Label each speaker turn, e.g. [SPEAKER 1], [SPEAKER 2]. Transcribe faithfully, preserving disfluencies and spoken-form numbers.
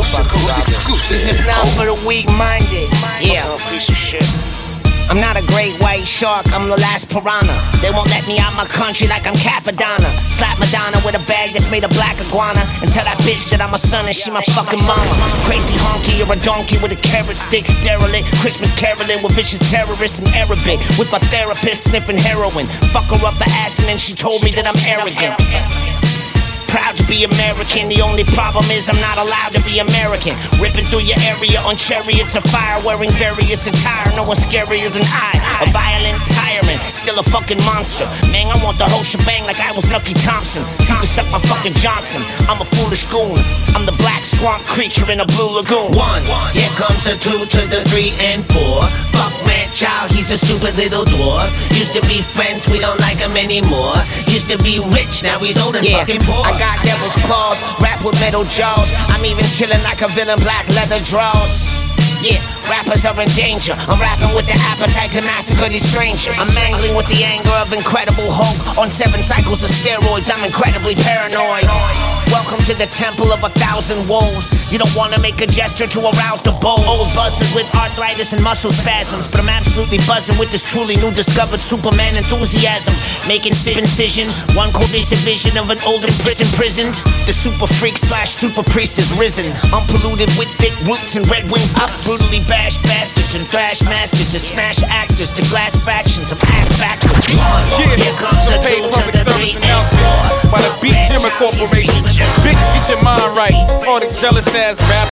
[SPEAKER 1] This is not for the weak-minded. Yeah, piece of shit. I'm not a great white shark, I'm the last piranha. They won't let me out my country like I'm Capadonna. Slap Madonna with a bag that's made of black iguana, and tell that bitch that I'm a son and she my fucking mama. Crazy honky or a donkey with a carrot stick. Derelict, Christmas caroling with vicious terrorists in Arabic. With my therapist sniffing heroin. Fuck her up the ass and then she told me that I'm arrogant. Proud to be American, the only problem is I'm not allowed to be American. Ripping through your area on chariots of fire, wearing various attire, no one's scarier than I. A violent tyrant, still a fucking monster. Man, I want the whole shebang like I was Nucky Thompson. You can suck my fucking Johnson, I'm a foolish goon. I'm the black swamp creature in a blue lagoon.
[SPEAKER 2] One, here comes the two to the three and four. Fuck man child, he's a stupid little dwarf. Used to be friends, we don't like him anymore. Used to be rich, now he's old and
[SPEAKER 1] yeah,
[SPEAKER 2] fucking poor.
[SPEAKER 1] I got devil's claws, rap with metal jaws. I'm even chillin' like a villain, black leather draws. Yeah, rappers are in danger. I'm rapping with the appetite to massacre these strangers. I'm mangling with the anger of Incredible Hulk. On seven cycles of steroids, I'm incredibly paranoid. Welcome to the temple of a thousand wolves. You don't wanna make a gesture to arouse the bold. Old buzzers with arthritis and muscle spasms, but I'm absolutely buzzing with this truly new discovered Superman enthusiasm. Making incision, one cohesive vision of an old imprisoned imprisoned. The super freak slash super priest is risen. Unpolluted with thick roots and red wing up. Brutally bash bastards and thrash masters to smash actors to glass factions of ass backwards.
[SPEAKER 3] Yeah,
[SPEAKER 1] here comes the
[SPEAKER 3] paid
[SPEAKER 1] two
[SPEAKER 3] public
[SPEAKER 1] to the
[SPEAKER 3] service
[SPEAKER 1] three
[SPEAKER 3] announcement by the Beat Jimmer Corporation. Bitch, get your mind right. For the jealous ass rap.